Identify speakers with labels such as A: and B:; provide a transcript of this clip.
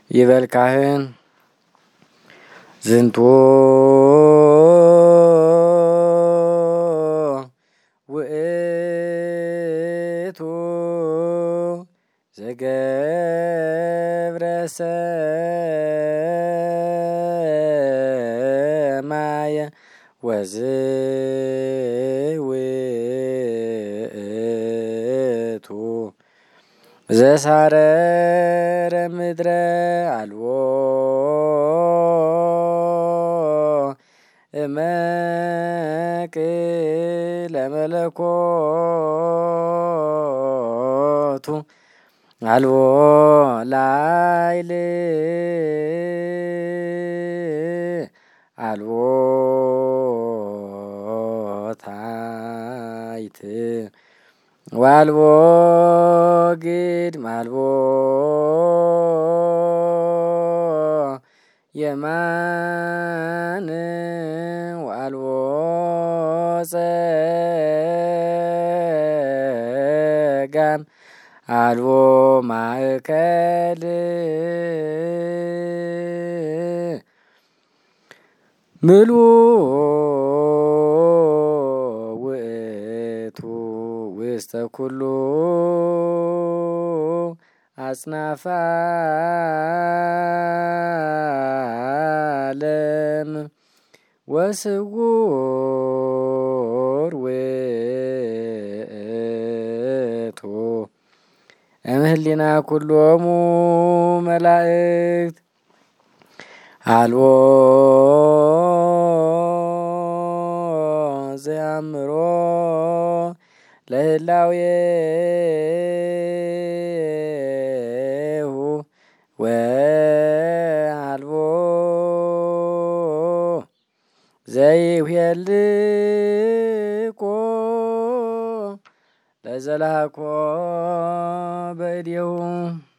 A: ይበል ካህን ዝንቱ ውእቱ ዘገብረ ሰማየ ወዝውእቱ ዘሳረረ ምድረ አልቦ እመቅ ለመለኮቱ አልቦ ላይል አልቦ ታይት ዋልቦ ግድም አልቦ የማን ወአልቦ ጸጋም አልቦ ማእከል ምሉእ ውእቱ ውስተ ኩሉ አጽናፈ ዓለም ወስውር ውእቱ እምህሊና ኩሎሙ መላእክት አልቦ ዘያምሮ ለህላዌሁ ወአልቦ ዘይሁልቆ ለዘላኮ በእዴሁ